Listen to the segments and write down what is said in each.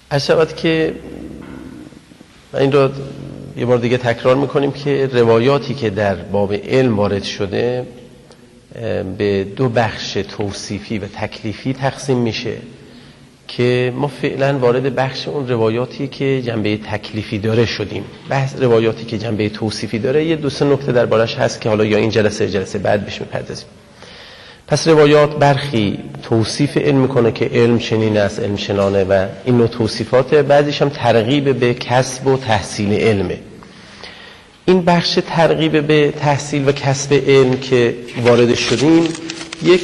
شود که این رو یه بار دیگه تکرار میکنیم که روایاتی که در باب علم وارد شده به دو بخش توصیفی و تکلیفی تقسیم میشه که ما فعلا وارد بخش اون روایاتی که جنبه تکلیفی داره شدیم. بحث روایاتی که جنبه توصیفی داره یه دو سه نکته دربارش هست که حالا یا این جلسه بعد بهش میپردازیم. پس روایات برخی توصیف علم میکنه که علم چنین است، علم چنانه و این نوع توصیفات، بعضیش هم ترغیب به کسب و تحصیل علمه. این بخش ترغیب به تحصیل و کسب علم که وارد شدیم یک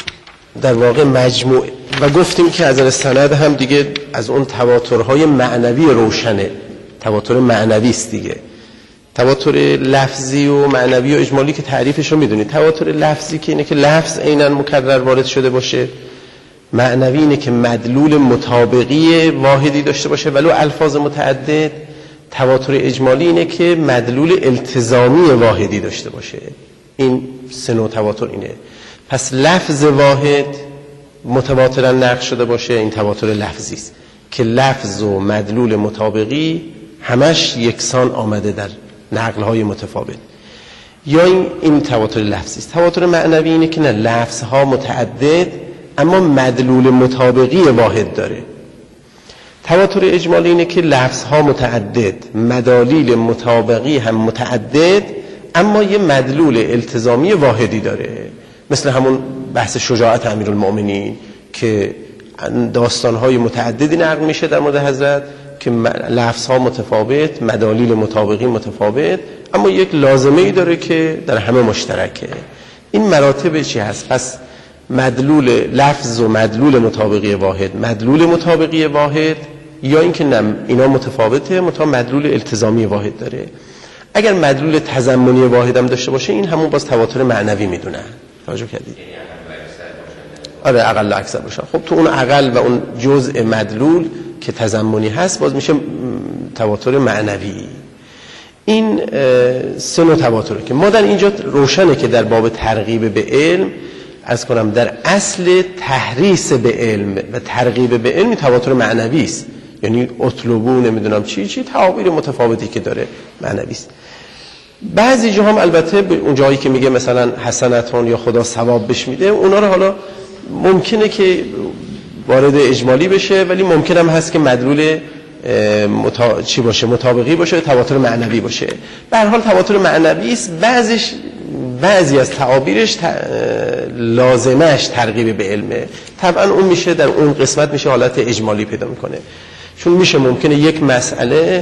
در واقع مجموع و گفتیم که از سند هم دیگه از اون تواترهای معنوی روشنه. تواتر معنوی است دیگه. تواتر لفظی و معنوی و اجمالی که تعریفش رو میدونید. تواتر لفظی که اینه که لفظ عیناً مکرر وارد شده باشه، معنوی اینه که مدلول مطابقی واحدی داشته باشه ولو الفاظ متعدد. تواتر اجمالی اینه که مدلول التزامی واحدی داشته باشه. این سه نوع تواتر اینه. پس لفظ واحد متواترا نقل شده باشه، این تواتر لفظی است که لفظ و مدلول مطابقی همش یکسان آمده در نقل‌های متفاوت. یا این تواتر لفظی است. تواتر معنوی اینه که نه، لفظها متعدد اما مدلول مطابقی واحد داره. تواتر اجمالی اینه که لفظها متعدد، مدالیل مطابقی هم متعدد اما یه مدلول التزامی واحدی داره. مثل همون بحث شجاعت امیرالمؤمنین که داستان‌های متعددی نقل میشه در مورد حضرت که لفظها متفاوت، مدالیل مطابقی متفاوت اما یک لازمه‌ای داره که در همه مشترکه. این مراتب چی هست؟ پس مدلول لفظ و مدلول مطابقی واحد، مدلول مطابقی واحد، یا اینکه نه اینا متفاوته مدلول التزامی واحد داره. اگر مدلول تضمنی واحد هم داشته باشه این همون باز تواتر معنوی میدونن. توجه کردید؟ آره، اقل و اکثر باشن. خب تو اون اقل و اون جزء مدلول که تضمنی هست باز میشه تواتر معنوی. این سه نوع تواتره که ما در اینجا روشنه که در باب ترغیب به علم از کنم در اصل تحریص به علم و ترغیب به علم تواتر معنوی است. یعنی اطلبون نمیدونم چی تعابیر متفاوتی که داره معنوی است. بعضی جاها هم البته به اون جایی که میگه مثلا حسنتون یا خدا ثواب بش میده، اونا رو حالا ممکنه که وارد اجمالی بشه ولی ممکن هم هست که مدلول چی باشه، مطابقی باشه، تواتر معنوی باشه. به هر حال تواتر معنوی است. بعضی از تعابیرش لازمش ترغیب به علمه. طبعا اون میشه در اون قسمت میشه حالت اجمالی پیدا میکنه، چون میشه ممکنه یک مسئله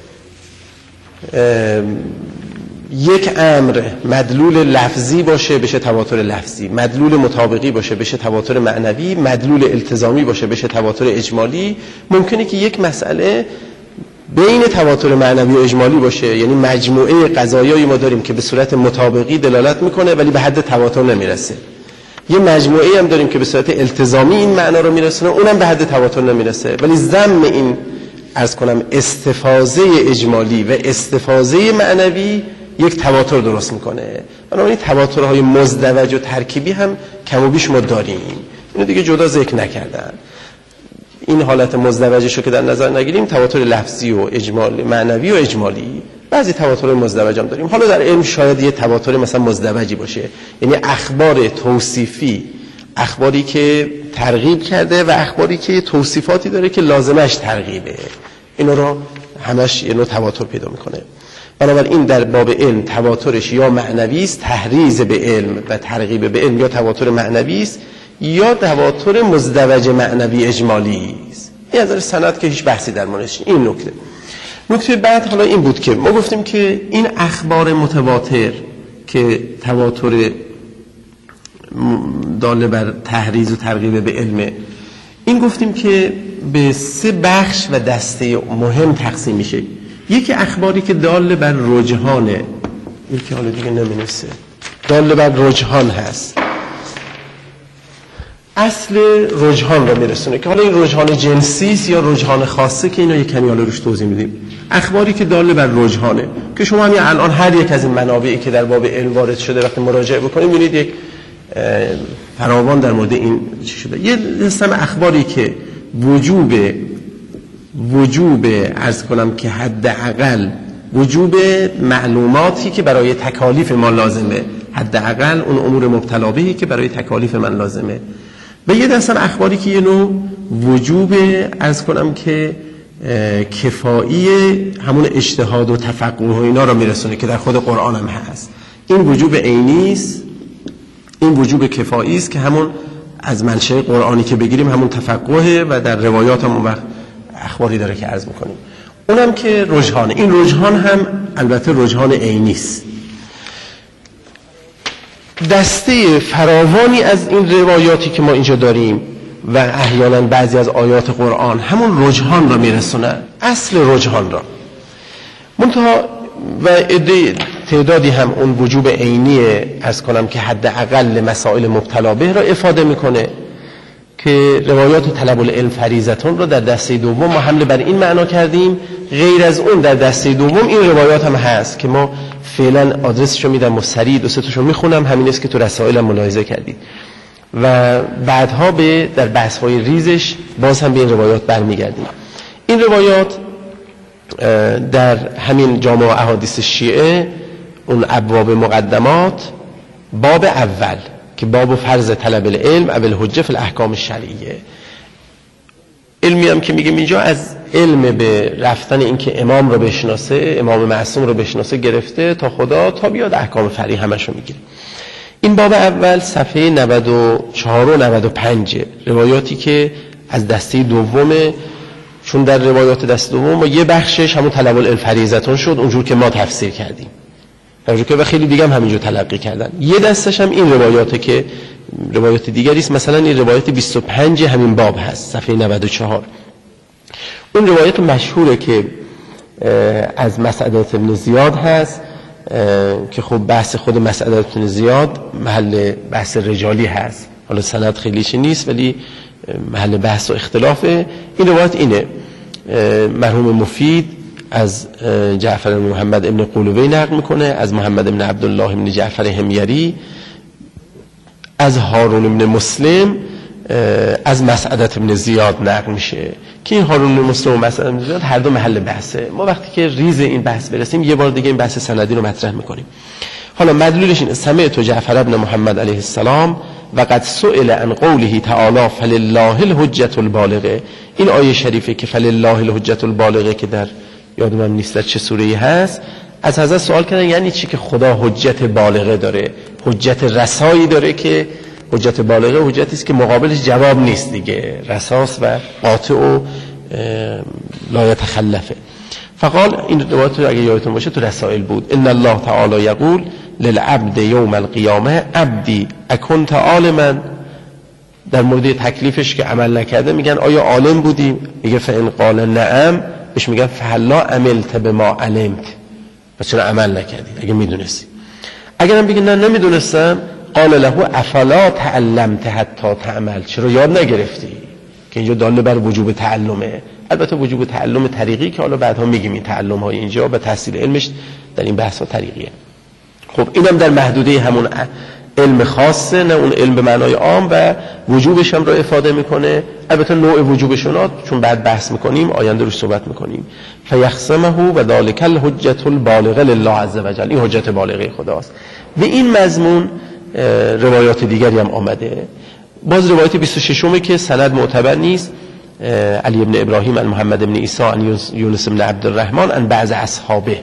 یک امر مدلول لفظی باشه بشه تواتر لفظی، مدلول مطابقی باشه بشه تواتر معنوی، مدلول التزامی باشه بشه تواتر اجمالی. ممکنه که یک مسئله بین تواتر معنوی و اجمالی باشه، یعنی مجموعه قضایایی ما داریم که به صورت مطابقی دلالت میکنه ولی به حد تواتر نمیرسه. یه مجموعه هم داریم که به صورت التزامی این معنا رو میرسونه، اونم به حد تواتر نمیرسه. ولی ضمن این عرض کنم استفاضه اجمالی و استفاضه معنوی یک تواتر درست میکنه. بنابراین تواترهای مزدوج و ترکیبی هم کم و بیش ما داریم. اینو دیگه جدا ذکر نکردن. این حالت مزدوجشو که در نظر نگیریم، تواتر لفظی و اجمالی، معنوی و اجمالی، بعضی تواتر مزدوج هم داریم. حالا در علم شاید یه تواتر مثلا مزدوجی باشه، یعنی اخبار توصیفی، اخباری که ترغیب کرده و اخباری که توصیفاتی داره که لازمش ترغیبه، اینا رو همش یه نوع تواتر پیدا میکنه. بنابراین در باب علم تواترش یا معنوی است، تحریض به علم و ترغیب به علم، یا تواتر معنوی است یا تواتر مزدوج معنوی اجمالی است. این از سند که هیچ بحثی در موردش. این نکته بعد حالا این بود که ما گفتیم که این اخبار متواتر که تواتر داله بر تحریض و ترغیب به علم، این گفتیم که به سه بخش و دسته مهم تقسیم میشه. یکی اخباری که داله بر رجحانه، یکی حالا دیگه نمی‌نویسه، داله بر رجحان هست، اصل رجحان رو میرسونه که حالا این رجحان جنسی است یا رجحان خاصه که اینو یک کمی حالا روش توضیح میدیم. اخباری که داله بر رجحانه که شما همین الان هر یک از این منابعی که در باب علم وارد شده وقتی مراجعه بکنید می‌بینید یک فراوان در مورد این چی شده. یه سم اخباری که وجوب وجوب عرض کنم که حداقل وجوب معلوماتی که برای تکالیف ما لازمه، حداقل اون امور مبتلا بهی که برای تکالیف من لازمه. و یه دستم اخباری که یه نوع وجوب عرض کنم که کفایی همون اجتهاد و تفقه و اینا رو میرسونه که در خود قرآن هم هست. این وجوب عینی است، این وجوب کفایی است که همون از منشأ قرآنی که بگیریم همون تفقهه و در روایات هم اون وقت اخباری داره که عرض میکنیم. اونم که رجحانه. این رجحان هم البته رجحان عینی است. دسته فراوانی از این روایاتی که ما اینجا داریم و احیانا بعضی از آیات قرآن همون رجحان را میرسونن، اصل رجحان را. منتها و تعدادی هم اون وجوب عینی از کنم که حداقل مسائل مبتلا به را افاده میکنه که روایات طلب العلم فریضتون رو در دسته دوم ما حمله بر این معنا کردیم. غیر از اون در دسته دوم این روایات هم هست که ما فعلا آدرسشو میدم و سریع دو سه تاشو میخونم، همین است که تو رسائل هم ملاحظه کردید و بعدها در بحث‌های ریزش باز هم به این روایات برمیگردیم. این روایات در همین جامع احادیث شیعه اون ابواب مقدمات باب اول که باب فرض طلب العلم اول حجه فی الاحکام الشرعیه، علمی هم که میگیم اینجا از علم به رفتن این که امام رو بشناسه، امام معصوم رو بشناسه گرفته تا خدا تا بیاد احکام فرعی همشو میگیره. این باب اول صفحه 94 و 95 روایاتی که از دسته دومه، چون در روایات دسته دوم یه بخشش همون طلب العلم فریضتون شد اونجور که ما تفسیر کردیم و خیلی دیگه هم همینجور تلقی کردن. یه دستش هم این روایاته که روایات دیگری است، مثلا این روایت 25 همین باب هست صفحه 94. اون روایت مشهوره که از مسعدة بن زیاد هست که خب بحث خود مسعدة بن زیاد محل بحث رجالی هست، حالا سند خیلیش نیست ولی محل بحث و اختلافه. این روایت اینه، مرحوم مفید از جعفر بن محمد ابن قولوی نقل میکنه، از محمد ابن عبدالله ابن جعفر حمیری، از هارون ابن مسلم از مسعدة ابن زیاد نقل میشه که این هارون ابن مسلم و مسعدة ابن زیاد هر دو محل بحثه. ما وقتی که ریز این بحث برسیم یه بار دیگه این بحث سندی رو مطرح میکنیم. حالا مدلولش این سمعت جعفر ابن محمد علیه السلام و قد سئل عن قوله تعالی فلله الحجة البالغه. این آیه شریفه که فلله الحجة البالغه که در یادم نیست در چه سوره‌ای هست، از حضرت سوال کردن یعنی چی که خدا حجت بالغه داره، حجت رسایی داره که حجت بالغه حجتی است که مقابلش جواب نیست دیگه، رساس و قاطع و لا یتخلفه. فقال این روایت اگه یادتون باشه تو رسائل بود، ان الله تعالی یقول للعبد یوم القیامه عبدی اکنت عالما. در مورد تکلیفش که عمل نکرده میگن آیا عالم بودی؟ میگه فان قال نعم، بهش میگن فهلا عملت بما علمت، پس چرا عمل نکردی اگه میدونستی؟ اگرم بگی نه نمیدونستم، قال له افلا تعلمت حتی تعمل، چرا یاد نگرفتی؟ که اینجا داله بر وجوب تعلمه. البته وجوب تعلم طریقی که حالا بعدها میگیم این تعلم های اینجا به تحصیل علمش در این بحث ها طریقیه. خب اینم در محدوده همون علم خاصه، نه اون علم به معنای عام، و وجوبش هم رو افاده میکنه. البته نوع وجوبشون چون بعد بحث میکنیم آینده روش صحبت میکنیم. فیخصمه و ذلک الحجة البالغه لله عز وجل، این حجت بالغه خداست. به این مضمون روایات دیگری هم آمده. باز روایت 26 که سند معتبر نیست، علی ابن ابراهیم عن محمد ابن عیسی عن یونس ابن عبد الرحمن عن بعض اصحابه.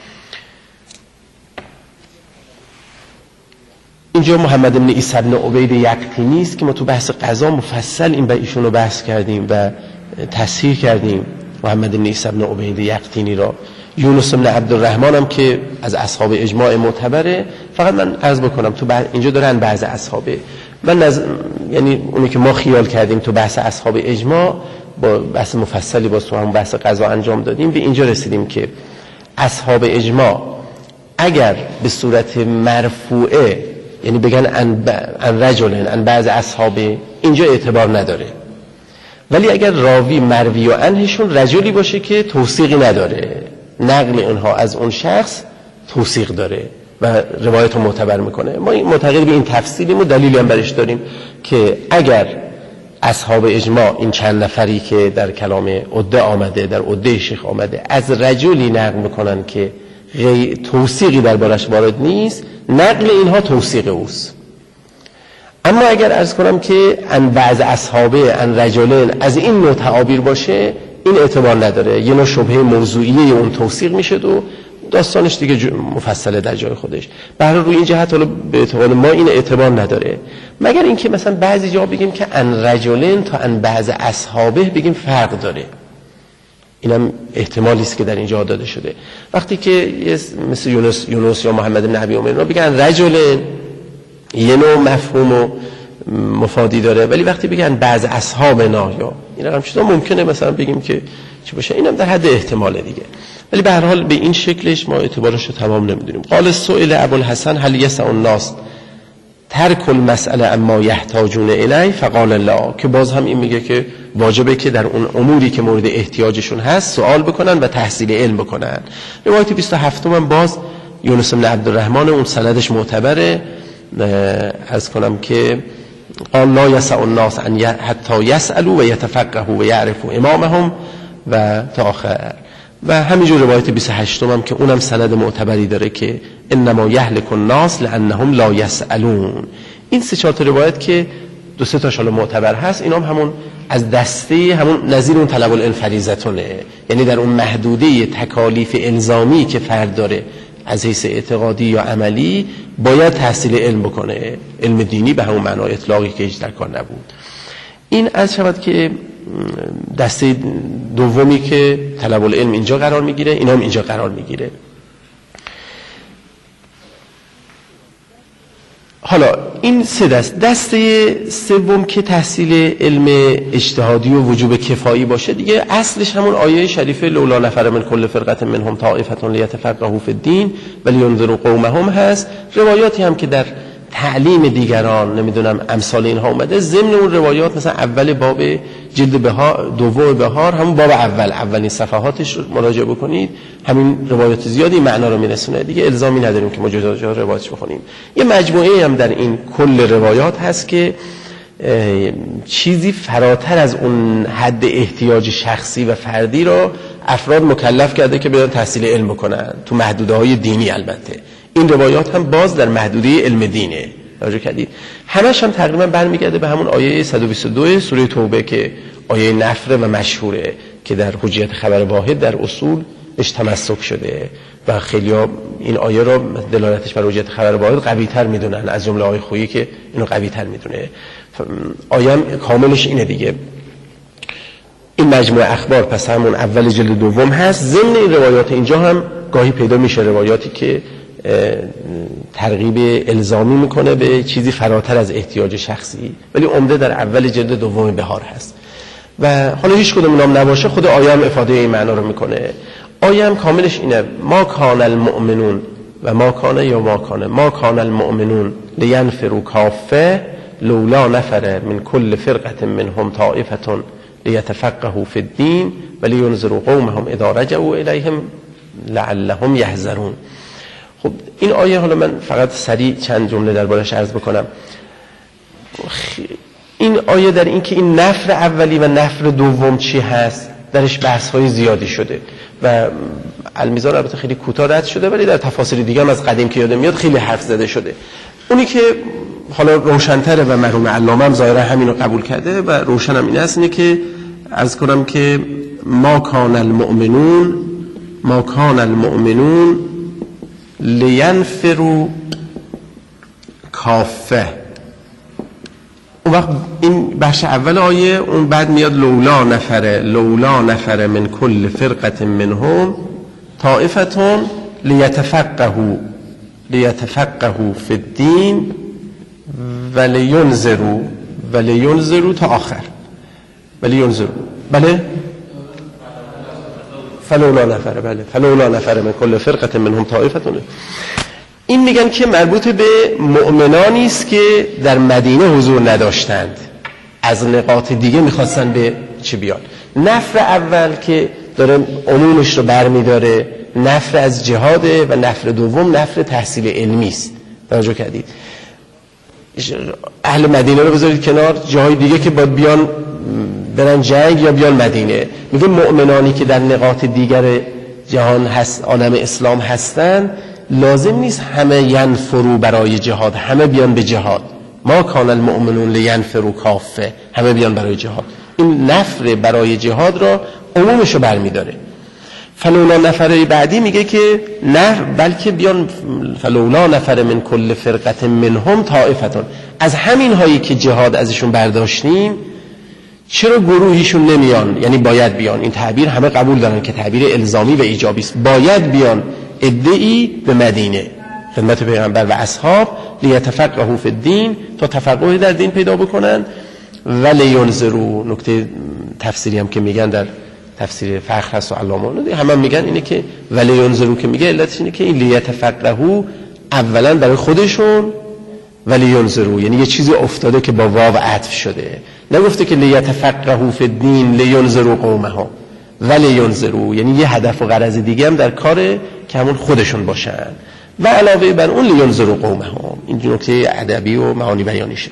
اینجا محمد ابن عیسی ابن عبید یقطینی است که ما تو بحث قضا مفصل این ایشون رو بحث کردیم و تصحیح کردیم، محمد ابن عیسی ابن عبید یقطینی را. یونس ابن عبد الرحمن هم که از اصحاب اجماع معتبره. فقط من عرض بکنم تو اینجا دارن بعض اصحابه، من یعنی اونی که ما خیال کردیم تو بحث اصحاب اجماع با بحث مفصلی با تو هم بحث قضا انجام دادیم، به اینجا رسیدیم که اصحاب اجماع اگر به صورت مرفوعه یعنی بگن ان رجلن ان بعض اصحاب، اینجا اعتبار نداره. ولی اگر راوی مروی و عنهشون رجلی باشه که توثیقی نداره، نقل اونها از اون شخص توثیق داره و روایت رو معتبر میکنه، ما معتقد به این تفصیلیم و دلیلی هم برش داریم که اگر اصحاب اجماع این چند نفری که در کلام عده آمده، در عده شیخ آمده، از رجلی نقل میکنن که توثیقی دربارش وارد نیست، نقل اینها توثیق اوست. اما اگر عرض کنم که ان بعض اصحابه ان رجلین از این نوع تعابیر باشه، این اعتبار نداره، یه نوع شبهه موضوعیه اون توثیق میشه و داستانش دیگه مفصله در جای خودش. به هر حال روی این جهت حالا به اعتقاد ما این اعتبار نداره، مگر اینکه مثلا بعضی جا بگیم که ان رجلین تا ان بعض اصحابه بگیم فرق داره. اینم احتمالی است که در اینجا داده شده. وقتی که مثل یونس یا محمد بن ابی عمر بگن رجلین، یه نوع مفهوم و مفادی داره، ولی وقتی بگن بعض اصحابنا یا این رقم چیزا ممکنه مثلا بگیم که چی باشه، اینم در حد احتماله دیگه. ولی به هر حال به این شکلش ما اعتبارش رو تمام نمیدونیم. قال سئل ابوالحسن هل یسع الناس ترک المسئله اما یحتاجون الیه فقال لا، که باز هم این میگه که واجبه که در اون اموری که مورد احتیاجشون هست سوال بکنن و تحصیل علم بکنن. روایت 27 هم باز یونس بن عبدالرحمن، اون سندش معتبره. عرض کنم که قال لا یسع الناس ان حتی یسالوا و یتفقهوا و یعرفوا امامهم و تا آخر. و همینجور روایت 28 هم که اونم سند معتبری داره که انما یهلک الناس لانهم لا یسالون. این 3-4 تا روایت که 2-3 تاش حالا معتبر هست، اینا هم همون از دسته همون نظیر اون طلب العلم فریضتونه، یعنی در اون محدوده تکالیف الزامی که فرد داره از حیث اعتقادی یا عملی باید تحصیل علم بکنه، علم دینی به همون معنای اطلاقی که هیچ در کار نبود. این از شود که دسته دومی که طلب العلم اینجا قرار میگیره، اینا هم اینجا قرار میگیره. حالا این 3 دسته سوم که تحصیل علم اجتهادی و وجوب کفایی باشه دیگه، اصلش همون آیه شریفه لولا نفر من کل فرقه منهم طائفه لیتفقهوا فی الدین ولینذروا قومهم هست. روایاتی هم که در تعلیم دیگران نمیدونم امثال اینها اومده، ضمن اون روایات مثلا اول باب جلد بهار، دوم بهار، همون باب اولین صفحاتش رو مراجعه بکنید، همین روایات زیادی معنا رو میرسونه دیگه، الزامی نداریم که ما جدا روایتش بخونیم. یه مجموعه هم در این کل روایات هست که چیزی فراتر از اون حد احتیاج شخصی و فردی رو افراد مکلف کرده که بیان تحصیل علم بکنن، تو محدوده‌های دینی. البته این روایات هم باز در محدوده علم دینه، توجه کردید. همش هم تقریبا برمیگرده به همون آیه 122 سوره توبه که آیه نفر و مشهوره که در حجیت خبر واحد در اصول اش تمسک شده و خیلی‌ها این آیه رو دلالتش بر حجیت خبر واحد قوی‌تر میدونن، از جمله آیه خویی که اینو قوی‌تر میدونه. آیه هم کاملش اینه دیگه. این مجموعه اخبار پس همون اول جلد دوم هست. ضمن این روایات اینجا هم گاهی پیدا میشه روایاتی که ترغیب الزامی میکنه به چیزی فراتر از احتیاج شخصی، ولی عمده در اول جلد دوم بهار هست. و حالا هیچ کدوم نام نباشه، خود آیه هم افاده این معنا رو میکنه. آیه هم کاملش اینه: ما کان المؤمنون و ما کان المؤمنون لینفروا کافه لولا نفر من کل فرقه منهم طائفه لیتفقهوا فی الدین ولینذروا قومهم اذا رجعوا الیهم لعلهم یحذرون. خب این آیه، حالا من فقط سریع چند جمله دربارش عرض بکنم. این آیه در این که این نفر اولی و نفر دوم چی هست درش بحث های زیادی شده و المیزان البته خیلی کوتاه رد شده، ولی در تفاصیل دیگه هم از قدیم که یادم میاد خیلی حرف زده شده. اونی که حالا روشن‌تره و مرحوم علامه هم ظاهرا همین رو قبول کرده و روشن هم این است، اینه که عرض کنم که ما کان المؤمنون لینفروا کافه. اون وقت این بخش اول آیه، اون بعد میاد لولا نفر من کل فرقه منهم طائفه لیتفقهوا فی الدین ولینذروا تا آخر. ولینذروا، بله، فلولا نفر من کل فرقه منهم طائفه. این میگن که مربوط به مؤمنانی است که در مدینه حضور نداشتند، از نقاط دیگه میخواستن به چی بیان. نفر اول که داره عمومش رو برمیداره، نفر از جهاده و نفر دوم نفر تحصیل علمی است. توجه کردید؟ اهل مدینه رو بذارید کنار، جاهای دیگه که باید بیان برن جنگ یا بیان مدینه. میگه مؤمنانی که در نقاط دیگر جهان هست، عالم اسلام هستن، لازم نیست همه ینفرو برای جهاد، همه بیان به جهاد. ما کان المؤمنون لینفروا کافه، همه بیان برای جهاد. این نفر برای جهاد را عمومش رو برمیداره. فلولا نفر بعدی میگه که نه، بلکه بیان فلولا نفر من کل فرقه منهم طائفتون، از همین هایی که جهاد ازشون برداشتیم چرا گروهیشون نمیان؟ یعنی باید بیان. این تعبیر همه قبول دارن که تعبیر الزامی و ایجابی است. باید بیان عده‌ای به مدینه خدمت پیغمبر و اصحاب لیتفقهوا فی الدین، تا تفقه در دین پیدا بکنن. و لینذروا، نکته تفسیری هم که میگن در تفسیر فخر هست و علامه همه میگن اینه که ولی ینظروا که میگه علتش اینه که این لیتفقهوا اولا برای خودشون، ولی ینظروا یعنی یه چیزی افتاده که با واو عطف شده، نگفته که لیتفقهوا فی الدین لینذروا قومهم، ولی ینظروا یعنی یه هدف و غرض دیگه هم در کاره که همون خودشون باشن و علاوه بر اون لینذروا قومهم. این نکته ادبی و معانی بیانیشه.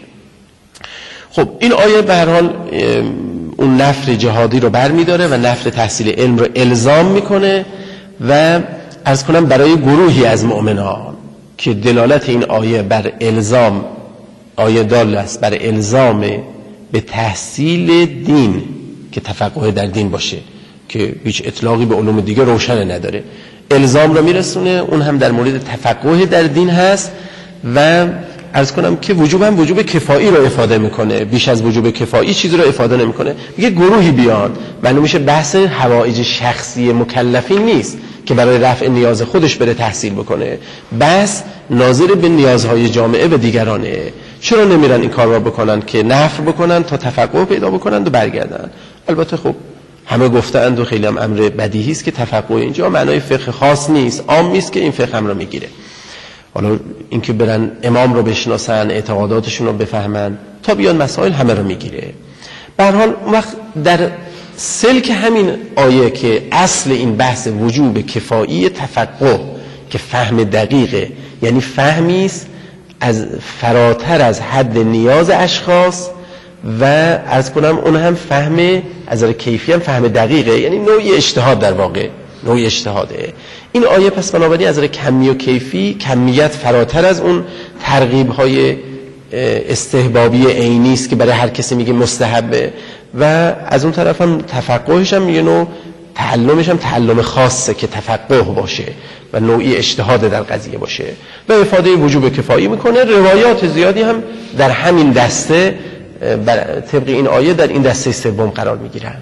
خب این آیه به هر حال اون نفر جهادی رو برمیداره و نفر تحصیل علم رو الزام میکنه و عرض کنم برای گروهی از مؤمنان که دلالت این آیه بر الزام، آیه دال است بر الزام به تحصیل دین که تفقه در دین باشه که هیچ اطلاقی به علوم دیگه روشن نداره، الزام رو میرسونه. اون هم در مورد تفقه در دین هست و عرض کنم که وجوب هم وجوب کفایی رو افاده میکنه، بیش از وجوب کفایی چیزی رو افاده نمیکنه. میگه گروهی بیان، معلوم میشه بحث حوائج شخصی مکلفین نیست که برای رفع نیاز خودش بره تحصیل بکنه، بس ناظر به نیازهای جامعه و دیگرانه. چرا نمیرن این کار را بکنن که نفر بکنن تا تفقه پیدا بکنن و برگردن؟ البته خب همه گفتند و خیلی هم امر بدیهی است که تفقه اینجا معنای فقه خاص نیست، عام نیست که این فقه هم رو میگیره. حالا اینکه برن امام رو بشناسن، اعتقاداتشون رو بفهمن تا بیان مسائل همه رو میگیره. به هر حال وقت در سلک همین آیه که اصل این بحث وجوب کفایی تفقه که فهم دقیقه، یعنی فهمی است از فراتر از حد نیاز اشخاص و عرض کنم اون هم فهم از نظر کیفی هم فهم دقیقه، یعنی نوعی اجتهاد، در واقع نوعی اجتهاده. این آیه پس بنابراین از نظر کمی و کیفی کمیت فراتر از اون ترغیب های استحبابی عینی است که برای هر کسی میگه مستحبه و از اون طرف هم تفقهش هم یه نوع تعلمش هم تعلم خاصه که تفقه باشه و نوعی اجتهاد در قضیه باشه و افاده وجوب کفایی میکنه. روایات زیادی هم در همین دسته طبق این آیه در این دسته سوم قرار میگیرن.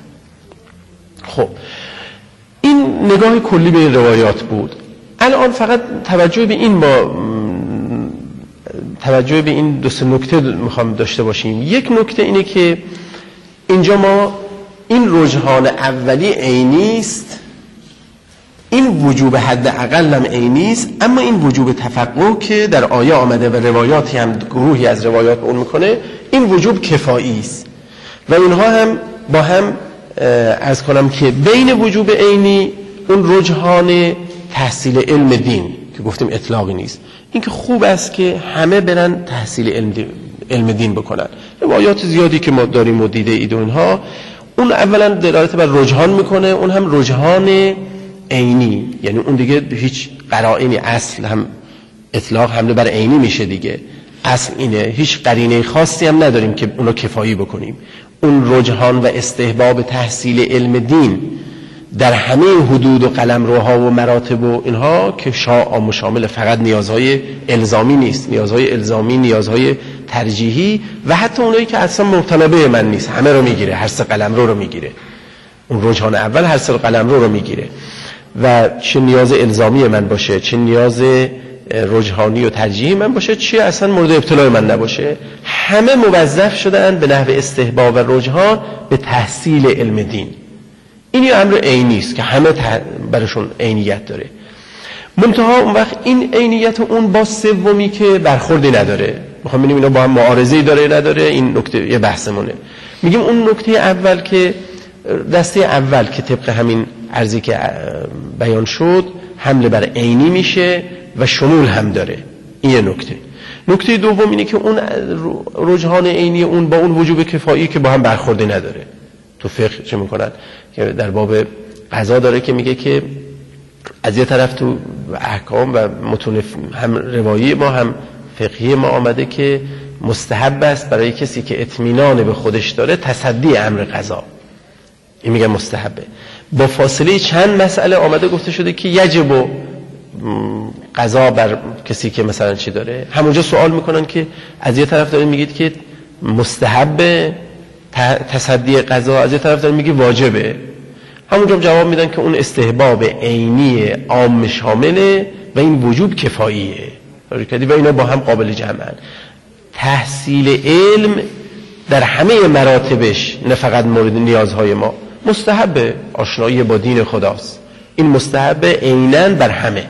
خب این نگاه کلی به این روایات بود. الان فقط توجه به این دو سه نکته میخوام داشته باشیم. یک نکته اینه که اینجا ما این رجحان اولی عینی است، این وجوب حداقل هم عینی است، اما این وجوب تفقه که در آیه آمده و روایاتی هم گروهی از روایات اون میکنه، این وجوب کفایی است و اینها هم با هم از کنم که بین وجوب عینی اون رجحان تحصیل علم دین که گفتیم اطلاقی نیست، این که خوب است که همه برن تحصیل علم دین بکنن. روایات زیادی که ما داریم و دیده اید و اینها، اون اولا دلالت بر رجحان میکنه، اون هم رجحان عینی، یعنی اون دیگه هیچ قرائنی، اصل هم اطلاق حمله بر عینی میشه دیگه، اصل اینه، هیچ قرینه خاصی هم نداریم که اونو کفایی بکنیم. اون رجحان و استحباب تحصیل علم دین در همه حدود و قلمروها و مراتب و اینها که شامل فقط نیازهای الزامی نیست، نیازهای الزامی، نیازهای ترجیحی و حتی اونایی که اصلا مطالبه من نیست، همه رو میگیره، هر سه قلمرو رو میگیره. اون رجحان اول هر سه قلمرو رو میگیره و چه نیاز الزامی من باشه، چه نیاز رجحانی و ترجیحی من باشه، چه اصلا مورد ابتلای من نباشه، همه موظف شدن به نحو استحباب و رجحان به تحصیل علم دین. این امر عینی است که همه براشون عینیت داره. منتها اون وقت این عینیت اون با سومی که برخوردی نداره. میخوام ببینیم اینا با هم معارضه‌ای داره نداره، این نکته یه بحثمونه. میگیم اون نکته اول که دسته اول که طبق همین عرضی که بیان شد حمله بر عینی میشه و شمول هم داره. این یه نکته. نکته دوم اینه که اون رجحان عینی اون با اون وجوب کفایی که با هم برخوردی نداره. تو فقه چه میکنن که در باب قضا داره که میگه که از یه طرف تو احکام و متون هم روایی ما هم فقهی ما آمده که مستحب است برای کسی که اطمینان به خودش داره تصدی امر قضا، این میگه مستحبه. با فاصله چند مسئله آمده گفته شده که یجب قضا بر کسی که مثلا چی داره. همونجا سوال میکنن که از یه طرف دارین میگید که مستحب تصدی قضا، از یه طرف دارین میگی واجبه. همونجا جواب میدن که اون استحباب عینی عام شامله و این وجوب کفاییه و اینا با هم قابل جمعن. تحصیل علم در همه مراتبش نه فقط مورد نیازهای ما مستحب، آشنایی با دین خداست، این مستحب عیناً بر همه.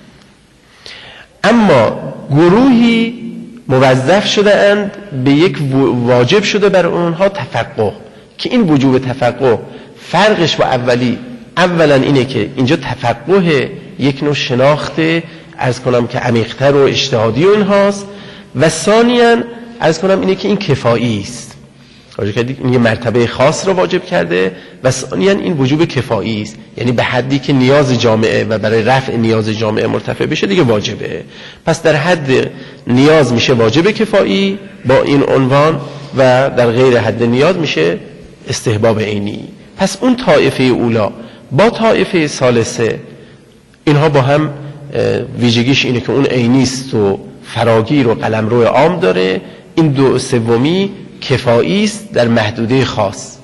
اما گروهی موظف شده اند به یک واجب شده بر اونها تفقه، که این وجوب تفقه فرقش با اولا اینه که اینجا تفقه یک نوع شناخته عرض کنم که عمیق‌تر و اجتهادی اونهاست، و ثانیاً عرض کنم اینه که این کفایی است، این یه مرتبه خاص رو واجب کرده، و ثانیاً این وجوب کفایی است، یعنی به حدی که نیاز جامعه و برای رفع نیاز جامعه مرتفع بشه دیگه واجبه. پس در حد نیاز میشه واجب کفایی با این عنوان، و در غیر حد نیاز میشه استحباب عینی. پس اون طایفه اولا با طایفه ثالثه اینها با هم ویژگیش اینه که اون عینی است و فراگیر و قلمرو عام داره، این دو سومی کفایی است در محدوده خاص،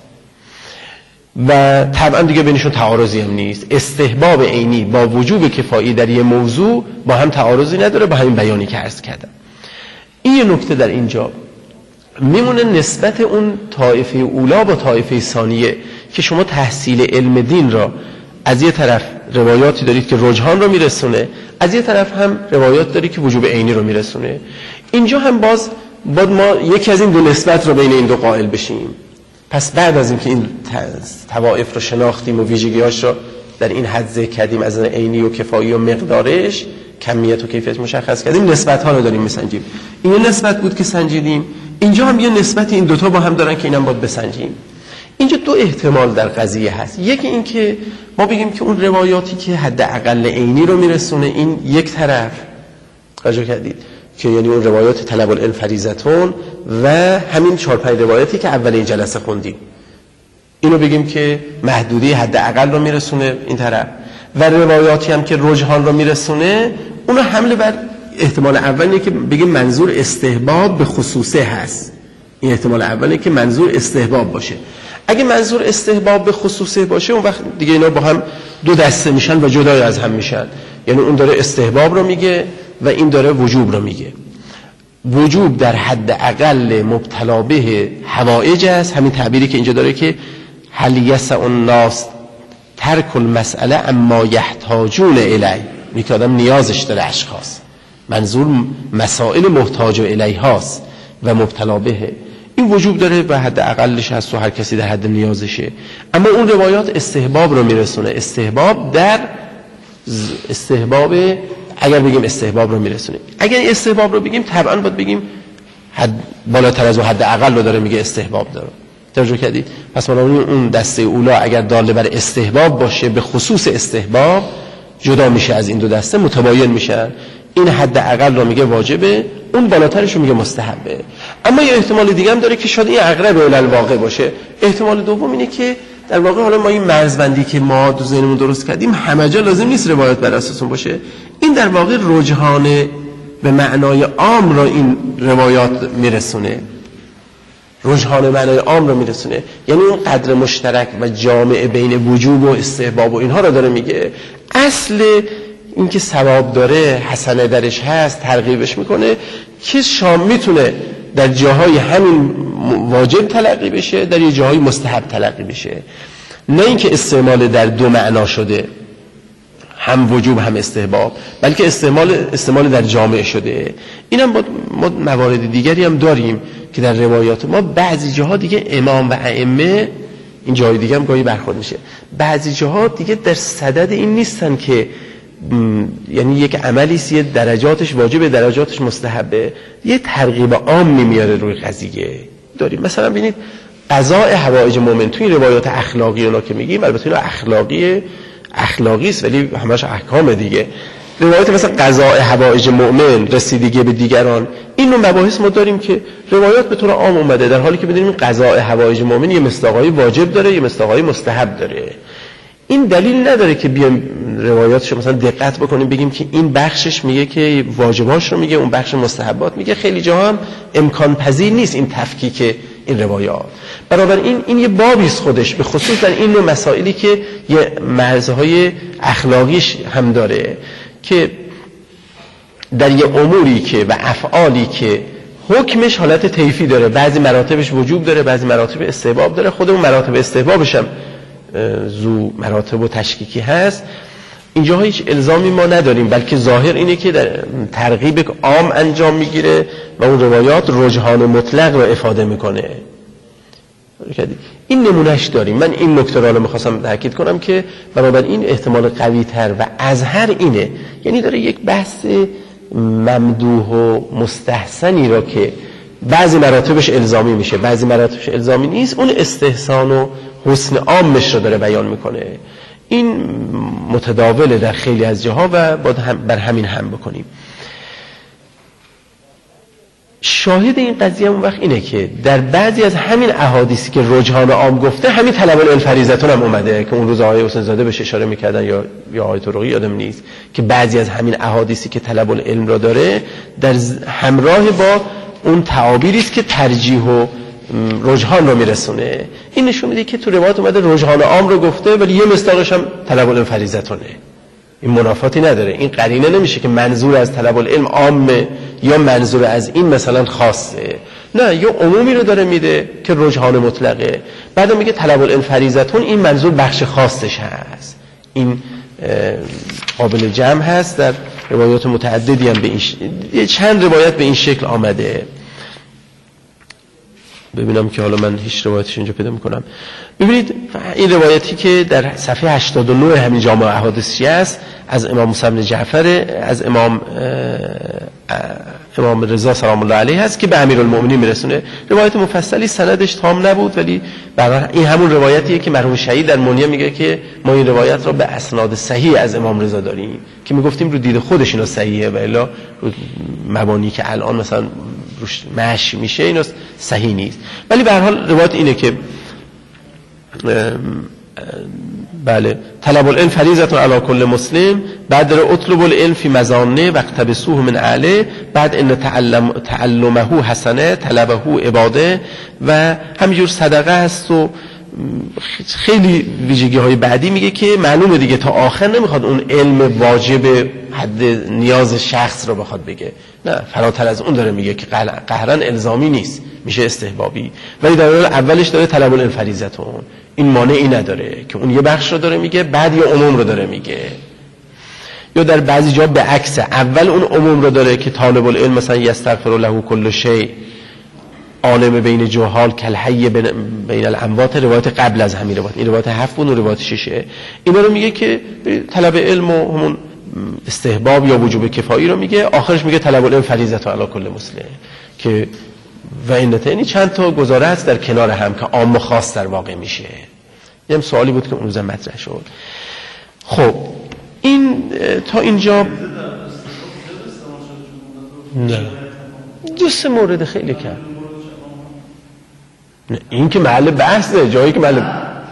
و طبعا دیگه بینشون تعارضی هم نیست. استحباب عینی با وجوب کفایی در یه موضوع با هم تعارضی نداره، با همین بیانی که عرض کردم. این یه نکته در اینجا میمونه نسبت اون طایفه اولا با طایفه ثانیه، که شما تحصیل علم دین را از یه طرف روایاتی دارید که رجحان رو میرسونه، از یه طرف هم روایات دارید که وجوب عینی رو میرسونه. اینجا هم باز ما یکی از این دو نسبت رو بین این دو قائل بشیم. پس بعد از اینکه این طوائف رو شناختیم و ویژگی‌هاش رو در این حد ذکر کردیم، از عینی و کفایی و مقدارش، کمیت و کیفیت مشخص کردیم، نسبت‌ها رو داریم میسنجیم. این نسبت بود که سنجیدیم، اینجا هم یه نسبت این دوتا با هم دارن که اینم باید بسنجیم. اینجا دو احتمال در قضیه هست. یکی این که ما بگیم که اون روایاتی که حد اقل عینی رو میرسونه این یک طرف، توجه کردید که یعنی اون روایات طلب العلم فریضتون و همین 4-5 روایتی که اول این جلسه خوندیم، اینو بگیم که محدوده حد اقل رو میرسونه این طرف، و روایاتی هم که رجحان رو میرسونه اونو حمله بر احتمال اولیه که بگیم منظور استحباب به خصوصه هست. این احتمال اولیه که منظور استحباب باشه. اگه منظور استحباب به خصوصه باشه اون وقت دیگه اینا با هم دو دسته میشن و جدای از هم میشن، یعنی اون داره استحباب رو میگه و این داره وجوب رو میگه. وجوب در حد اقل مبتلا به حوائج است، همین تعبیری که اینجا داره که هل یسع الناس ترک المسئله اما یحتاجون الی، میگه آدم نیازش داره اشخاص، منظور مسائل محتاج الیهاست و مبتلا به این وجوب داره و حد اقلش هست و هر کسی در حد نیازشه. اما اون روایات استحباب رو میرسونه، استحباب در استحباب، اگر بگیم استحباب رو میرسونه، اگر این استحباب رو بگیم طبعا باید بگیم حد بالاتر از حد اقل رو داره میگه استحباب داره. توجه کردید؟ پس اون دسته اولا اگر داله بر استحباب باشه به خصوص استحباب جدا میشه از این دو دسته، متباین میشن. این حد اقل رو میگه واجبه، اون بالاترش رو میگه مستحبه. اما یه احتمال دیگه هم داره که شاید این اقرب الواقع باشه. احتمال دوم اینه که در واقع حالا ما این مرزبندی که ما تو ذهنمون درست کردیم همه جا لازم نیست روایت بر اساس اون باشه، این در واقع رجحان به معنای عام رو این روایات میرسونه، رجحان معنای عام رو میرسونه، یعنی اون قدر مشترک و جامع بین وجوب و استحباب و اینها رو داره میگه. اصل این که ثواب داره، حسنه درش هست، ترغیبش میکنه که شام میتونه در جاهای همین واجب تلقی بشه، در یه جاهای مستحب تلقی بشه، نه اینکه استعمال در دو معنا شده، هم وجوب هم استحباب، بلکه استعمال در جامعه شده. اینم ما موارد دیگری هم داریم که در روایات ما بعضی جاها دیگه امام و ائمه، این جای دیگه هم گاهی برخورد میشه، بعضی جاها دیگه در صدد این نیستن که یعنی یک عملی است، یه درجاتش واجب، درجاتش مستحبه، یه ترغیب عام میاره روی قضیه داریم. مثلا ببینید قضاء حوائج مؤمن تو این روایات اخلاقی اونا که میگیم، البته اینا اخلاقی است ولی همش احکام دیگه. روایت مثلا قضاء حوائج مؤمن، رسیدگی به دیگران، این نوع مباحث ما داریم که روایات به طور عام اومده، در حالی که بدونیم قضاء حوائج مؤمن یه مصداقای واجب داره، یه مصداقای مستحب داره. این دلیل نداره که بیایم روایاتش مثلا دقت بکنیم بگیم که این بخشش میگه که واجباش رو میگه، اون بخش مستحبات میگه. خیلی جاها هم امکان پذیر نیست این تفکیک این روایات. بنابراین این یه بابی است خودش، به خصوص در این نوع مسائلی که یه مرزهای اخلاقیش هم داره، که در یه اموری که و افعالی که حکمش حالت طیفی داره، بعضی مراتبش وجوب داره، بعضی مراتب استحباب داره، خود اون مراتب استحبابش هم ذو مراتب و تشکیکی هست. اینجا هیچ الزامی ما نداریم، بلکه ظاهر اینه که در ترغیب عام انجام میگیره و اون روایات رجحان مطلق رو افاده میکنه. این نمونهش داریم. من این نکته رو میخواستم تاکید کنم که بنابراین احتمال قوی تر و ازهر اینه، یعنی داره یک بحث ممدوح و مستحسنی را که بعضی مراتبش الزامی میشه، بعضی مراتبش الزامی نیست، اون استحسان و حسن عامش رو داره بیان میکنه. این متداوله در خیلی از جاها و باید بر همین هم بکنیم. شاهد این قضیه اون وقت اینه که در بعضی از همین احادیثی که رجحان عام گفته، همین طلب الفریضتون هم اومده که اون روز آقای حسین زاده بهش اشاره میکردن یا آقای طرقی یادم نیست، که بعضی از همین احادیثی که طلب العلم را داره در همراه با اون تعابیری است که ترجیح و رجحان رو میرسونه. این نشون میده که تو روایت اومده رجحان عام رو گفته ولی یه مصداقش هم طلب العلم فریضتونه. این منافاتی نداره. این قرینه نمیشه که منظور از طلب العلم عامه یا منظور از این مثلا خاصه. نه، یا عمومی رو داره میده که رجحان مطلقه، بعد میگه طلب العلم فریضتون، این منظور بخش خاصش هست. این قابل جمع هست. در روایات متعددی هم به این چند روایت به این شکل آمده. ببینم که حالا من هیچ روایتش اینجا پیدا میکنم. ببینید این روایتی که در صفحه 89 همین جامع احادیثی است، از امام موسی بن جعفر، از امام رضا سلام الله علیه هست که به امیرالمؤمنین میرسونه. روایت مفصلی، سندش تام نبود، ولی برای این همون روایتیه که مرحوم شهید در منیه میگه که ما این روایت را به اسناد صحیح از امام رضا داریم، که میگفتیم رو دید خودش اینا صحیحه، و الا مبانی که الان مثلا روش مشی میشه اینا صحیح نیست. ولی به هر حال روایت اینه که بله طلب العلم فریضه علی کل مسلم، بعد داره اطلب العلم فی مزانه واقتبسوه من اعلی، بعد ان تعلمه حسنه طلبه عباده، و همینجور صدقه است و خیلی ویژگی های بعدی میگه که معلومه دیگه تا آخر نمیخواد اون علم واجب حد نیاز شخص رو بخواد بگه، نه، فراتر از اون داره میگه که قهرن الزامی نیست، میشه استحبابی. ولی در اولش داره طلب العلم فریضتون، این مانعی نداره که اون یه بخش رو داره میگه، بعد یه عموم رو داره میگه. یا در بعضی جا به عکس، اول اون عموم رو داره که طالب العلم مثلا یستغفر له کل شیء، عالم بین جهال کالحی بین الاموات، روایت قبل از همین روایت، این روایت 7 و روایت 6. اینا رو میگه که طلب علم و همون استحباب یا وجوب کفایی رو میگه، آخرش میگه طلب العلم فریضه علی کل مسلم، که و این چند تا گزاره هست در کنار هم که عام و خاص در واقع میشه. یه سوالی بود که اون روز مطرح شد. خب این تا اینجا نه، دو سه مورد خیلی کم. نه، این که محل بحثه، جایی که محل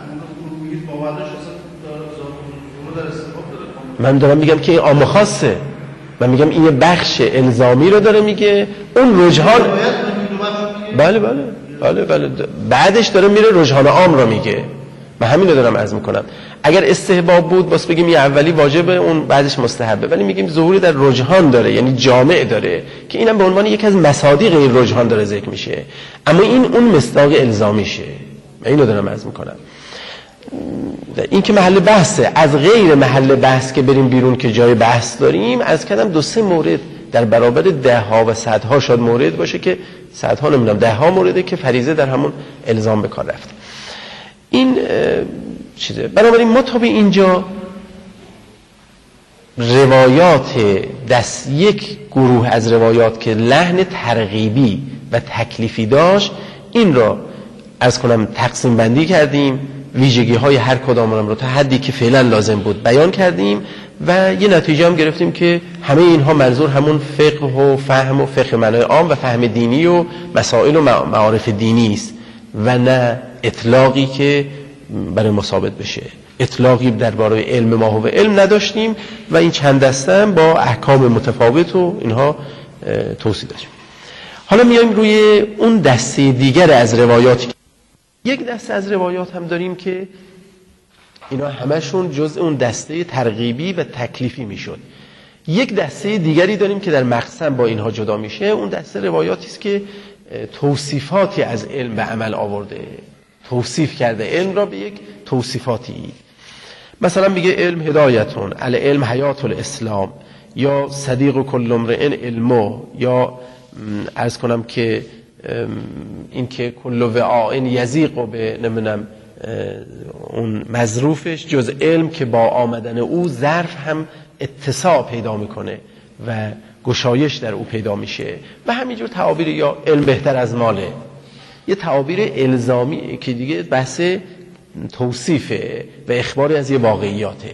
من دارم میگم که این عام و خاصه، من میگم این یه بخش الزامی رو داره میگه، اون رجحان بله بله بله بله بعدش داره میره رجحان عام رو میگه. من همین رو دارم عرض میکنم. اگر استحباب بود باز بگیم یه اولی واجبه، اون بعدش مستحبه، ولی میگیم ظهوری در رجحان داره، یعنی جامع داره، که اینم به عنوان یکی از مصادیق این رجحان داره ذکر میشه، اما این اون مصداق الزامیشه. من اینو دارم عرض میکنم. این که محل بحثه. از غیر محل بحث که بریم بیرون که جای بحث داریم، از کدام دو سه مورد در برابر ده ها و صد ها شاید مورد باشه که صد ها نمیدونم ده ها مورده که فریضه در همون الزام به کار رفته. این چیزه. بنابراین ما تا به اینجا روایات یک گروه از روایات که لحن ترغیبی و تکلیفی داشت، این را عرض کنم تقسیم بندی کردیم، ویژگی های هر کدام رو تا حدی که فعلا لازم بود بیان کردیم و یه نتیجه هم گرفتیم که همه اینها منظور همون فقه و فهم و فقه معنای عام و فهم دینی و مسائل و معارف دینی است و نه اطلاقی که برای ما ثابت بشه. اطلاقی درباره علم ما و علم نداشتیم و این چند دسته هم با احکام متفاوت و اینها توصیف داشتیم. حالا میایم روی اون دسته دیگر از روایات. یک دسته از روایات هم داریم که اینا همشون جزء اون دسته ترغیبی و تکلیفی میشد. یک دسته دیگری داریم که در مقسم با اینها جدا میشه. اون دسته روایاتی است که توصیفاتی از علم به عمل آورده، توصیف کرده علم را به یک توصیفاتی. مثلا میگه علم هدایتون، العلم حیات الاسلام، یا صدیق کل امرئ علمو، یا عرض کنم که این که کل وعاء یضیق به نمیدونم اون مظروفش جز علم که با آمدن او ظرف هم اتساع پیدا میکنه و گشایش در او پیدا میشه و همینجور تعابیر. یا علم بهتر از ماله، یه تعابیر الزامی که دیگه بحث توصیفه و اخباری از یه واقعیاته.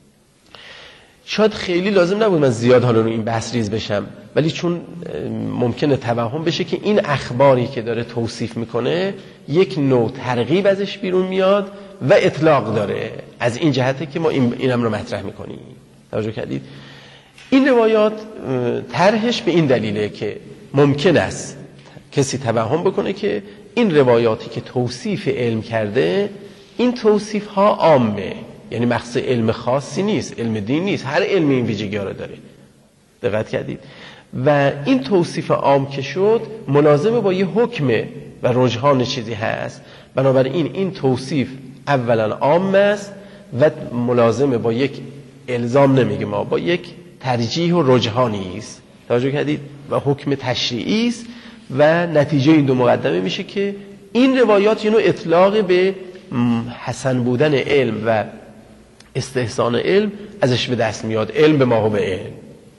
شاید خیلی لازم نبود من زیاد حالا رو این بحث ریز بشم، ولی چون ممکنه توهم بشه که این اخباری که داره توصیف میکنه یک نوع ترغیب ازش بیرون میاد و اطلاق داره، از این جهته که ما اینم رو مطرح میکنیم. توجه کردید؟ این روایات طرحش به این دلیله که ممکن است کسی توهم بکنه که این روایاتی که توصیف علم کرده، این توصیف ها عامه، یعنی مخصوص علم خاصی نیست، علم دین نیست، هر علم این ویژگی ها رو داره. دقت کردید؟ و این توصیف عام که شد ملازمه با یه حکم و رجحان چیزی هست، بنابراین این توصیف اولا عام است و ملازمه با یک الزام، نمیگه ما، با یک ترجیح و رجحانی است. توجه کردید؟ و حکم تشریعی است و نتیجه این دو مقدمه میشه که این روایات یه نوع اطلاق به حسن بودن علم و استحسان علم ازش به دست میاد، علم به ما و به علم.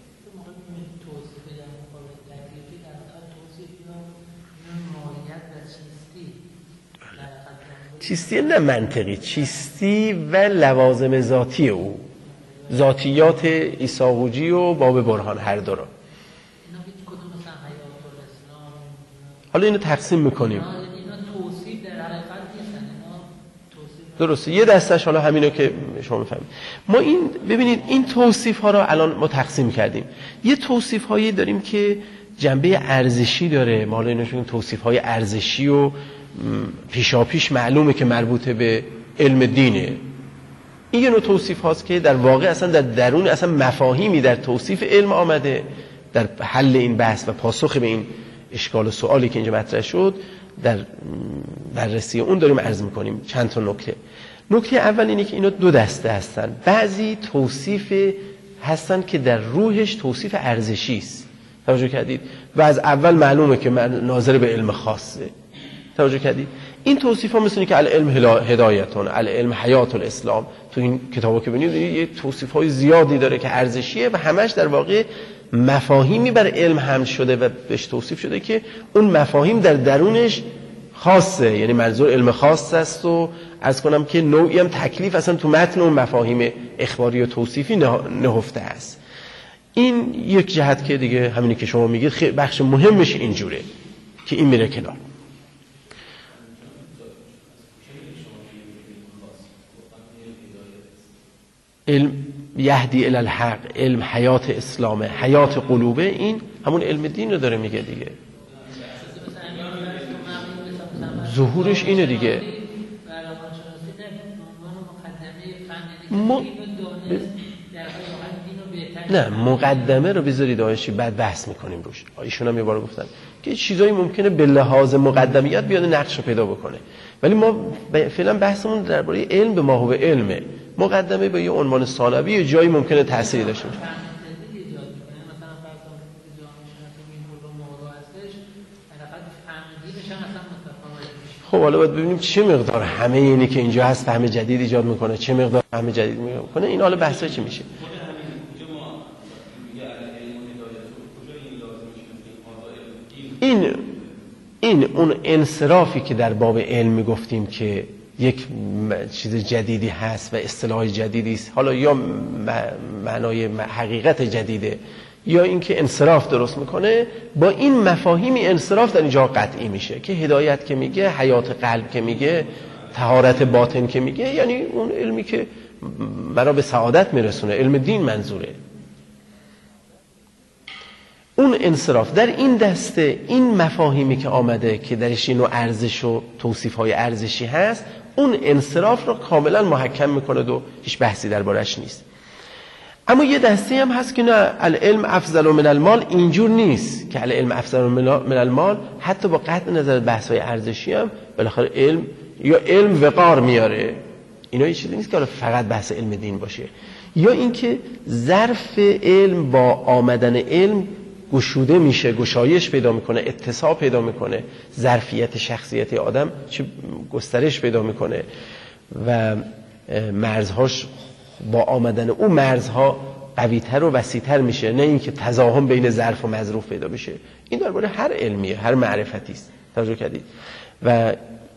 چیستی نه منطقی، چیستی و لوازم ذاتی او، ذاتیات عیساقوجی و باب برهان هر دو رو. حالا اینو تقسیم میکنیم. درسته، یه دستش حالا همینو که شما میفهمید. ما این ببینید این توصیف ها رو الان ما تقسیم کردیم. یه توصیف هایی داریم که جنبه ارزشی داره، ما حالا این توصیف های ارزشی و پیشاپیش معلومه که مربوطه به علم دینه. این یه نوع توصیف هاست که در واقع اصلا در درون اصلا مفاهیمی در توصیف علم آمده، در حل این بحث و پاسخ به این اشکال و سوالی که اینجا مطرح شد در بررسی اون داریم عرض میکنیم. چند تا نکته اول اینه که اینا دو دسته هستن. بعضی توصیف هستن که در روحش توصیف ارزشی است. توجه کردید؟ و از اول معلومه که ناظر به علم خاصه. توجه کردید؟ این توصیف ها مثل که العلم هدایتون، العلم حیات الاسلام، تو این کتابا که ببینید یه توصیف های زیادی داره که ارزشیه و همش در واقع مفاهیمی بر علم حمل شده و بهش توصیف شده که اون مفاهیم در درونش خاصه، یعنی منظور علم خاص است و عرض کنم که نوعی هم تکلیف اصلا تو متن اون مفاهیم اخباری و توصیفی نهفته است. این یک جهت که دیگه همینی که شما میگید خیلی بخش مهمش اینجوره که این میره کنار. علم یهدی الی الحق، علم حیات اسلامه، حیات قلوبه، این همون علم دین رو داره میگه دیگه. ظهورش اینه دیگه. نه مقدمه رو بذارید آیشی بعد بحث میکنیم روش. ایشون هم یه بار گفتن که چیزایی ممکنه به لحاظ مقدمیت بیاد نقش رو پیدا بکنه، ولی ما فعلا بحثمون درباره علم به ما و علمه. مقدمه با یه عنوان ثانوی یه جایی ممکنه تأثیری داشته باشه. خب حالا باید ببینیم چه مقدار همه اینی که اینجا هست فهم جدید ایجاد میکنه، چه مقدار فهم جدید میکنه. این حالا بحثا چی میشه؟ این اون انصرافی که در باب علم میگفتیم که یک چیز جدیدی هست و اصطلاح جدیدی است، حالا یا معنای حقیقت جدیده یا اینکه انصراف درست میکنه، با این مفاهیمی انصراف در اینجا قطعی میشه که هدایت که میگه، حیات قلب که میگه، طهارت باطن که میگه، یعنی اون علمی که مرا به سعادت میرسونه، علم دین منظوره. اون انصراف در این دسته، این مفاهیمی که آمده که درش نوع ارزش و توصیف‌های ارزشی هست، اون انصراف رو کاملا محکم میکنه و هیچ بحثی دربارش نیست. اما یه دسته هم هست که نه، العلم افضل من المال، اینجور نیست که العلم افضل من المال، حتی با قطع نظر بحث‌های ارزشی هم بالاخره علم یا علم وقار میاره. اینا یه چیزی نیست که فقط بحث علم دین باشه، یا اینکه ظرف علم با آمدن علم گشوده میشه، گشایش پیدا میکنه، اتساع پیدا میکنه، ظرفیت شخصیت آدم چه گسترش پیدا میکنه و مرزهاش با آمدن اون مرزها قویتر و وسیعتر میشه، نه اینکه تزاحم بین ظرف و مظروف پیدا بشه. این درباره هر علمیه، هر معرفتی است. توجه کردید؟ و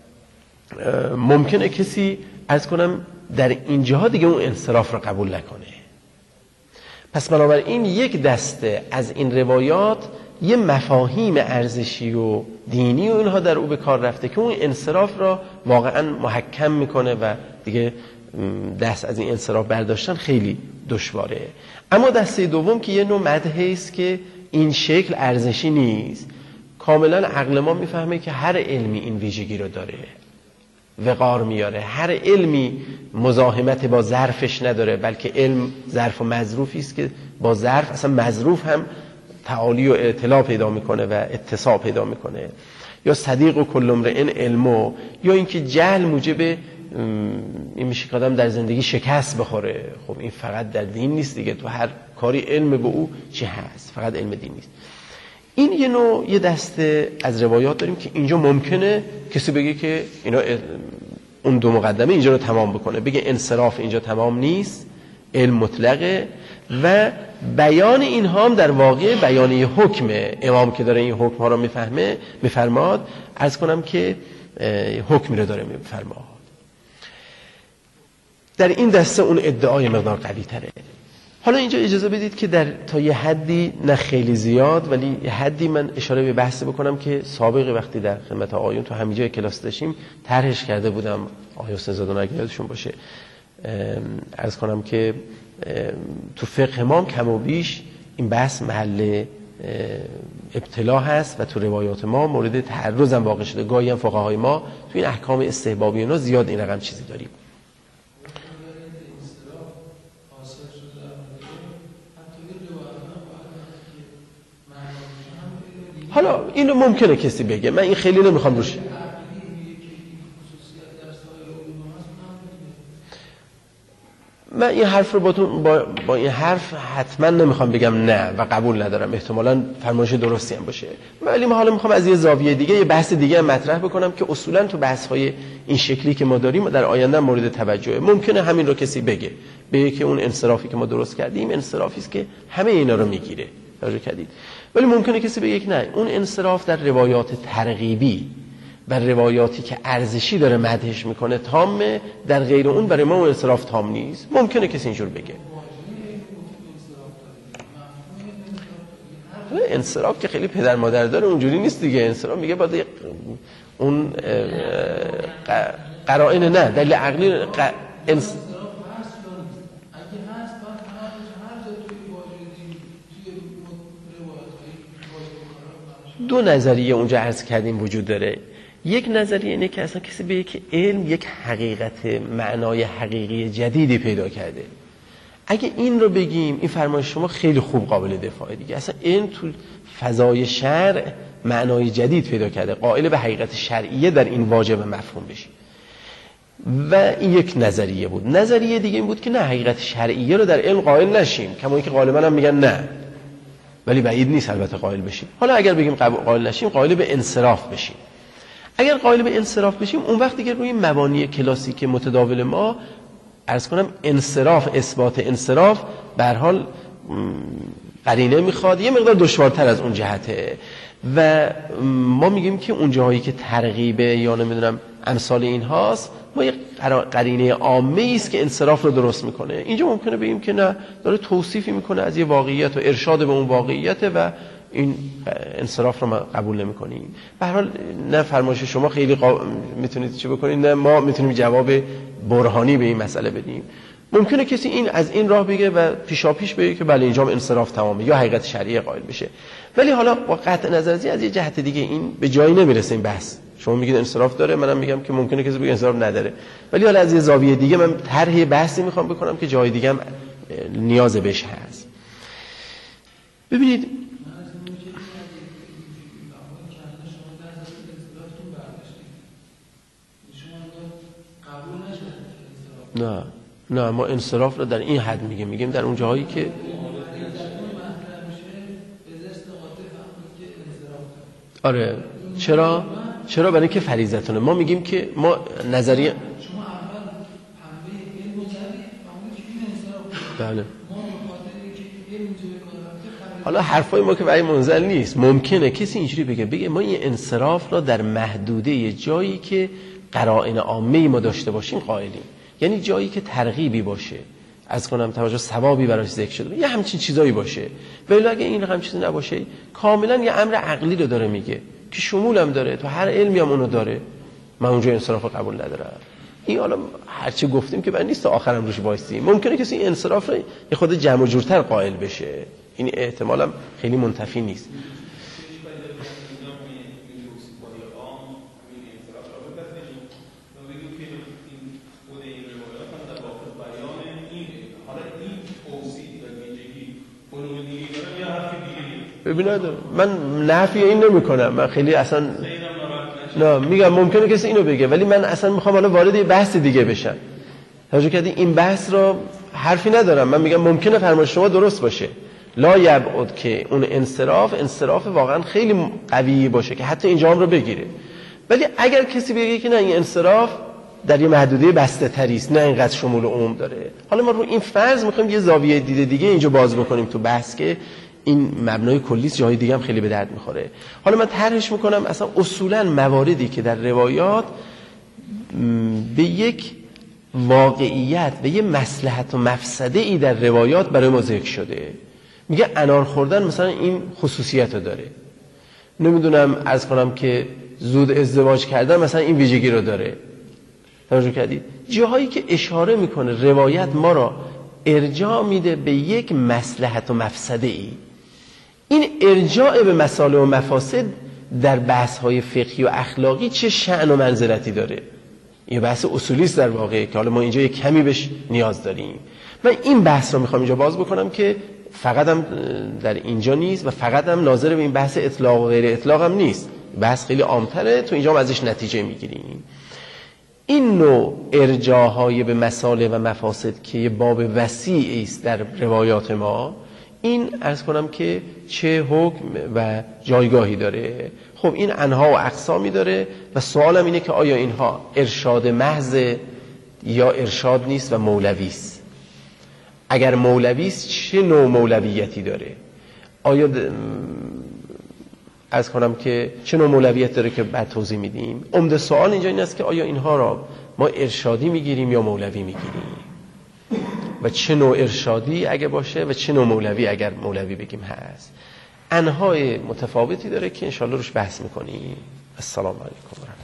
ممکنه کسی عرض کنم در اینجاها دیگه اون انصراف رو قبول نکنه. پس بنابراین یک دسته از این روایات یه مفاهیم ارزشی و دینی و اینها در او به کار رفته که اون انصراف را واقعا محکم میکنه و دیگه دست از این انصراف برداشتن خیلی دشواره. اما دسته دوم که یه نوع مدحی است که این شکل ارزشی نیست، کاملا عقل ما میفهمه که هر علمی این ویژگی رو داره، وقار میاره. هر علمی مزاحمت با ظرفش نداره، بلکه علم ظرف و مظروفی است که با ظرف اصلا مظروف هم تعالی و اطلاع پیدا میکنه و اتساع پیدا میکنه. یا صدیق و کل امرئ علمو، یا اینکه جهل موجب این میشه که آدم در زندگی شکست بخوره. خب این فقط در دین نیست دیگه، تو هر کاری علم به او چی هست، فقط علم دین نیست. این یه نوع، یه دسته از روایات داریم که اینجا ممکنه کسی بگه که اینا اون دو مقدمه اینجا رو تمام بکنه، بگه انصراف اینجا تمام نیست، علم مطلقه و بیان اینها هم در واقع بیان یه حکمه. امام که داره این حکم ها رو میفهمه میفرماد، عرض کنم که حکمی رو داره میفرماد. در این دسته اون ادعای مقدار قوی تره. حالا اینجا اجازه بدید که در تا یه حدی، نه خیلی زیاد ولی یه حدی، من اشاره به بحث بکنم که سابقه وقتی در خدمت آقایون تو همینجا کلاس داشتیم طرحش کرده بودم، آقای حسین زاده اگه یادشون باشه. عرض کنم که تو فقه ما کم و بیش این بحث محل ابتلا هست و تو روایات ما مورد تعرض هم واقع شده. گاهی هم فقهای ما تو این احکام استحبابی اینا زیاد این رقم چیزی داریم. حالا اینو ممکنه کسی بگه، من این خیلی نمیخوام روش. من این حرف رو با این حرف حتما نمیخوام بگم نه و قبول ندارم، احتمالاً فرمایش درستی هم باشه، ولی من حالا میخوام از یه زاویه دیگه یه بحث دیگه هم مطرح بکنم که اصولاً تو بحث‌های این شکلی که ما داریم در آینده مورد توجهه. ممکنه همین رو کسی بگه که اون انصرافی که ما درست کردیم انصرافی است که همه اینا رو میگیره. توجه کردید؟ ولی ممکنه کسی بگه نه، اون انصراف در روایات ترغیبی و روایاتی که ارزشی داره مدحش میکنه تامه، در غیر اون برای ما اون انصراف تام نیست. ممکنه کسی اینجور بگه. انصراف که خیلی پدر مادر داره اونجوری نیست دیگه. انصراف میگه باید اون قرائن، نه دلیل عقلی دو نظریه اونجا عرض کردیم وجود داره. یک نظریه اینه که اصلا کسی بگه که علم یک حقیقت، معنای حقیقی جدیدی پیدا کرده. اگه این رو بگیم، این فرمایش شما خیلی خوب قابل دفاعه دیگه. اصلا علم تو فضای شرع معنای جدید پیدا کرده، قائل به حقیقت شرعیه در این واجب مفهوم بشیم. و این یک نظریه بود. نظریه دیگه این بود که نه، حقیقت شرعیه رو در علم قائل نشیم، کما اینکه غالبا هم میگن نه، ولی بعید نیست البته قائل بشیم. حالا اگر بگیم قائل نشیم، قائل به انصراف بشیم. اگر قائل به انصراف بشیم، اون وقت دیگه روی مبانی کلاسیک متداول ما عرض کنم انصراف، اثبات انصراف به هر حال قرینه میخواد، یه مقدار دشوارتر از اون جهته و ما میگیم که اون جاهایی که ترغیبه یا نمیدونم امثال این هاست، ما یه قرینه عامه است که انصراف رو درست میکنه. اینجا ممکنه بگیم که نه، داره توصیفی میکنه از یه واقعیت و ارشاد به اون واقعیت و این انصراف رو ما قبول نمی‌کنیم. به هر حال نه فرمایش شما خیلی میتونید چی بکنید، نه ما میتونیم جواب برهانی به این مسئله بدیم. ممکنه کسی این از این راه بگه و پیشاپیش بگه که بله اینجا انصراف تمامه یا حقیقت شرعی قائل بشه، ولی حالا با قطع نظر از یه جهت دیگه این به جایی نمیرسه این بحث. شما میگید انصراف داره، منم میگم که ممکنه کسی بگه انصراف نداره، ولی حالا از یه زاویه دیگه من طرح بحثی میخوام بکنم که جای دیگه هم نیاز بهش هست. ببینید نه ما انصراف رو در این حد میگیم در اون جاهایی که آره چرا برای اینکه فریضتونه. ما میگیم که ما نظریه بله حالا حرفای ما که برای منزل نیست. ممکنه کسی اینجوری بگه ما این انصراف را در محدوده جایی که قرائن عامه ما داشته باشیم قائلیم، یعنی جایی که ترغیبی باشه، از کنم توجه ثوابی براش ذکر شده، یه همچین چیزایی باشه. ولی اگه این رقم چیزی نباشه، کاملا یه امر عقلی رو داره میگه که شمولم داره، تو هر علمی هم اونو داره، من اونجا انصراف قبول ندارم. این حالا هرچی گفتیم که من نیست تا آخرم روش وایسیم. ممکنه کسی این انصراف رو یه خود جمع و جورتر قائل بشه، این احتمالم خیلی منتفی نیست. ببینید من نفی این نمی کنم، من خیلی اصلا نه میگم ممکنه کسی اینو بگه، ولی من اصلا میخوام حالا وارد یه بحث دیگه بشم. توجه کردی این بحث رو حرفی ندارم، من میگم ممکنه فرمایش شما درست باشه، لا یبعد که اون انصراف واقعا خیلی قوی باشه که حتی اینجا هم رو بگیره. ولی اگر کسی بگه که نه این انصراف در یه محدوده بسته تری است، نه اینقدر شمول عموم داره، حالا ما رو این فرض میخوایم یه زاویه دیگه اینجا باز بکنیم تو بحث که این مبنای کلی جای دیگه هم خیلی به درد میخوره. حالا من طرحش میکنم اصلا اصولا مواردی که در روایات به یک واقعیت و یه مصلحت و مفسده ای در روایات برای ما ذکر شده، میگه انار خوردن مثلا این خصوصیت رو داره، نمیدونم عرض کنم که زود ازدواج کردن مثلا این ویژگی رو داره. توجه کردید جاهایی که اشاره میکنه روایت ما را ارجاع میده به یک مصلحت و مفسده ای، این ارجاع به مصالح و مفاسد در بحث‌های فقهی و اخلاقی چه شأن و منزلتی داره؟ یه بحث اصولی است در واقع که حالا ما اینجا یک کمی بهش نیاز داریم. من این بحث رو میخوام اینجا باز بکنم که فقط هم در اینجا نیست و فقط هم ناظر به این بحث اطلاق و غیر اطلاق هم نیست، بحث خیلی عام‌تره، تو اینجا هم ازش نتیجه میگیریم. این نوع ارجاع‌های به مصالح و مفاسد که یه باب وسیعی است در روایات ما، این عرض کنم که چه حکم و جایگاهی داره. خب این انواع و اقسامی داره و سوالم اینه که آیا اینها ارشاد محض یا ارشاد نیست و مولوی است؟ اگر مولوی است چه نوع مولویتی داره؟ آیا عرض کنم که چه نوع مولویت داره که بعد توضیح میدیم. عمده سوال اینجا این است که آیا اینها را ما ارشادی میگیریم یا مولوی میگیریم و چه نوع ارشادی اگه باشه و چه نوع مولوی اگر مولوی بگیم هست. انواع متفاوتی داره که انشاءالله روش بحث میکنیم. السلام علیکم.